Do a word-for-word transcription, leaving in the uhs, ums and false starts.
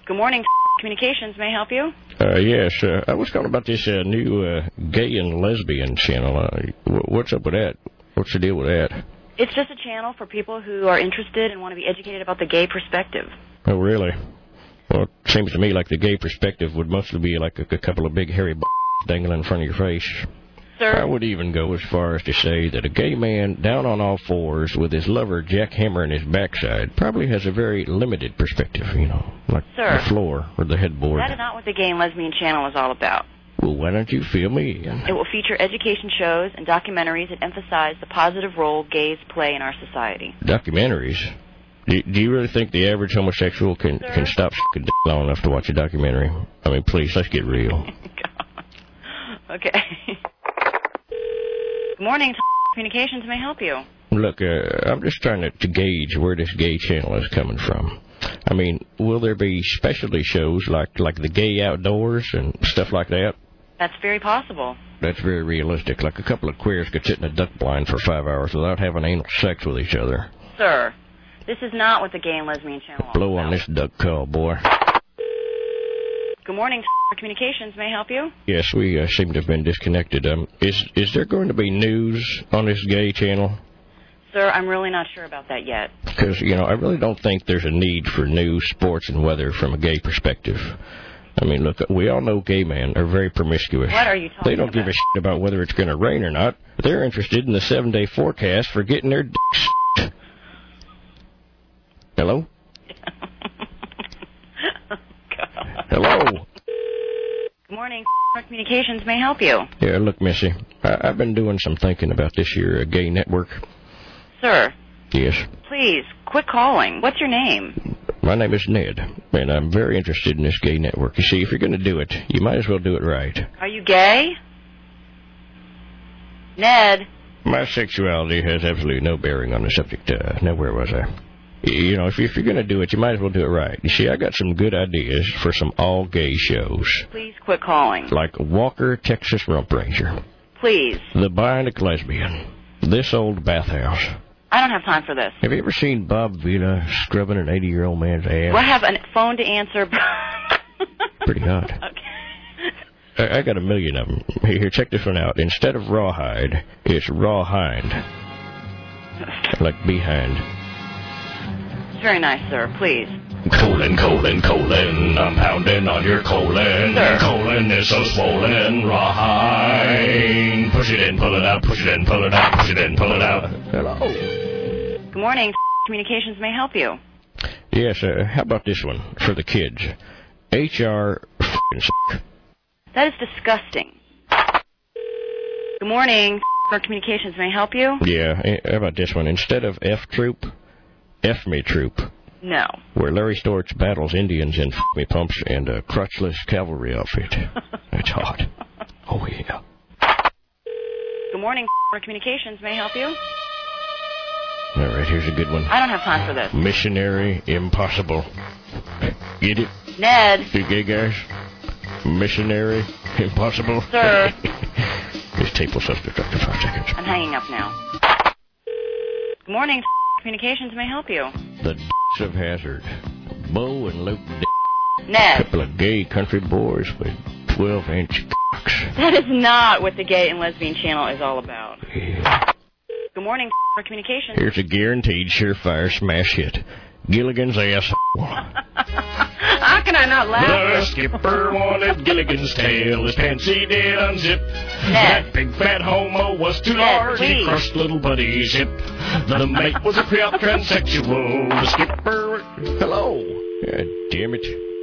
Good morning, Communications. May I help you? Uh, yes, uh, I was calling about this uh, new uh, gay and lesbian channel. Uh, what's up with that? What's the deal with that? It's just a channel for people who are interested and want to be educated about the gay perspective. Oh, really? Well, it seems to me like the gay perspective would mostly be like a, a couple of big hairy b****s dangling in front of your face. Sir? I would even go as far as to say that a gay man down on all fours with his lover jackhammering his backside probably has a very limited perspective, you know, like Sir, the floor or the headboard. That is not what the Gay and Lesbian channel is all about. Well, why don't you fill me in? It will feature education shows and documentaries that emphasize the positive role gays play in our society. Documentaries? Do, do you really think the average homosexual can, can stop s***ing dick long enough to watch a documentary? I mean, please, let's get real. Okay. Good morning, Communications. May I help you? Look, uh, I'm just trying to, to gauge where this gay channel is coming from. I mean, will there be specialty shows like, like the gay outdoors and stuff like that? That's very possible. That's very realistic. Like a couple of queers could sit in a duck blind for five hours without having anal sex with each other. Sir, this is not what the Gay and Lesbian channel is Blow about. on this duck call, boy. Good morning, Communications. May I help you? Yes, we uh, seem to have been disconnected. Um, is is there going to be news on this gay channel? Sir, I'm really not sure about that yet. Because, you know, I really don't think there's a need for news, sports, and weather from a gay perspective. I mean, look, we all know gay men are very promiscuous. What are you talking about? They don't about? give a shit about whether it's going to rain or not. They're interested in the seven-day forecast for getting their dicks sucked. Hello? Hello? Good morning, Communications. May I help you? Yeah, look, Missy, I- I've been doing some thinking about this here uh, gay network. Sir. Yes. Please, quit calling. What's your name? My name is Ned, and I'm very interested in this gay network. You see, if you're going to do it, you might as well do it right. Are you gay? Ned? My sexuality has absolutely no bearing on the subject. Uh, now, where was I? You know, if, if you're going to do it, you might as well do it right. You see, I got some good ideas for some all-gay shows. Please quit calling. Like Walker, Texas Rump Ranger. Please. The Bionic Lesbian. This Old Bathhouse. I don't have time for this. Have you ever seen Bob Vila scrubbing an eighty-year-old man's ass? Well, I have a phone to answer. Pretty hot. Okay. I, I got a million of them. Here, check this one out. Instead of rawhide, it's rawhind. Like behind. Very nice, sir. Please. Colon, colon, colon, I'm pounding on your colon. Sir. Colon is so swollen, rawhide. Push it in, pull it out, push it in, pull it out, push it in, pull it out. Hello. Good morning, Communications. May I help you? Yes, uh, how about this one for the kids? H R f***ing s***. That is disgusting. Good morning, Communications. May I help you? Yeah, how about this one? Instead of F Troop, F Me Troop. No. Where Larry Storch battles Indians in F Me Pumps and a crutchless cavalry outfit. It's hot. Oh, yeah. Good morning, Communications. May I help you? All right, here's a good one. I don't have time for this. Missionary Impossible. Get it? Ned. You gay guys? Missionary Impossible. Sir. This tape will self-destruct in five seconds. I'm hanging up now. Good morning, Communications. May I help you? The d***s of Hazard. Bo and Luke D***. Ned. Couple of gay country boys with twelve-inch cocks. That is not what the Gay and Lesbian channel is all about. Yeah. Good morning, Communications. Here's a guaranteed surefire smash hit. Gilligan's ass. How can I not laugh? The skipper wanted Gilligan's tail, his pants he did unzip. Ned. That big fat homo was too Ned, large, he please. crushed little buddy's hip. The mate was a pre-op transsexual, the skipper... Hello. God damn it.